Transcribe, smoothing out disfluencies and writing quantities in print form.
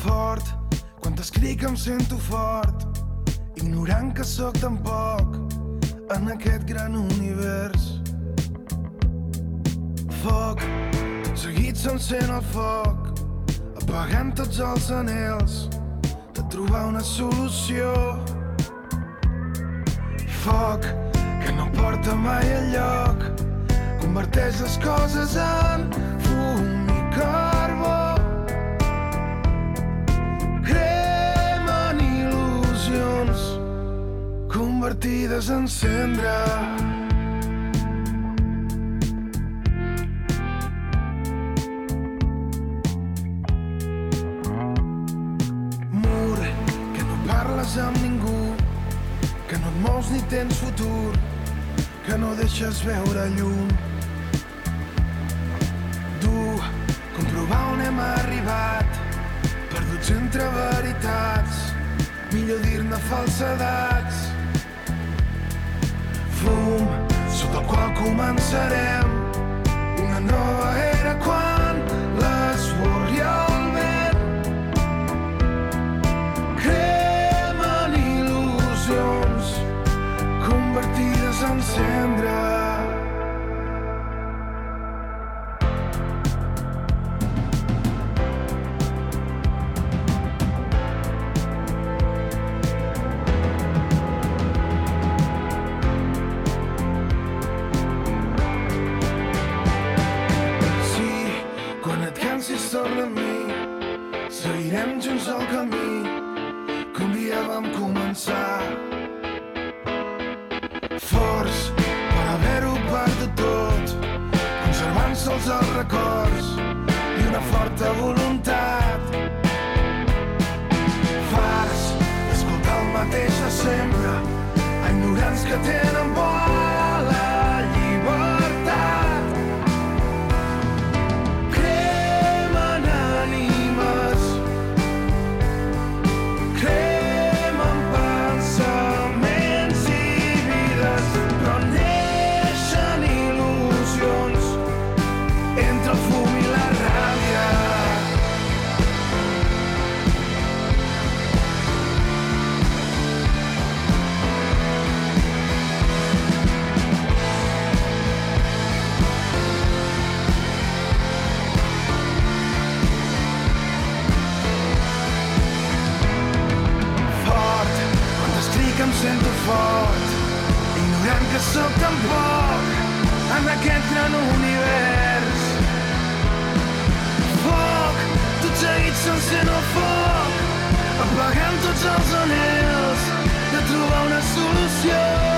fort, quan t'escric em sento fort, ignorant que sóc tan poc en aquest gran univers. Foc, tot seguit s'encén el foc, apagant tots els anhels de trobar una solució. Foc, que no porta mai enlloc, converteix les coses en fum i carbó. Cremen il·lusions convertides en cendra. Mur, que no parles amb ningú, que no et mous ni tens futur, que no deixes veure llum. Dur, comprovar on hem arribat, perduts entre veritats, millor dir-ne falsedats. Fum, sota el qual començarem una nova era quan l'esborri el vent. Cremen il·lusions convertides en cendra. Torna a mi, seguirem junts al camí que un dia vam començar. Forts per haver-ho perdut tot, conservant sols els records i una forta voluntat. Fars d'escoltar el mateix de sempre, a ignorants que tenen por a la llibertat. Em sento fort, ignorant que sóc tan poc en aquest gran univers. Foc, tot seguit s'encén el foc, apagant tots els anhels de trobar una solució.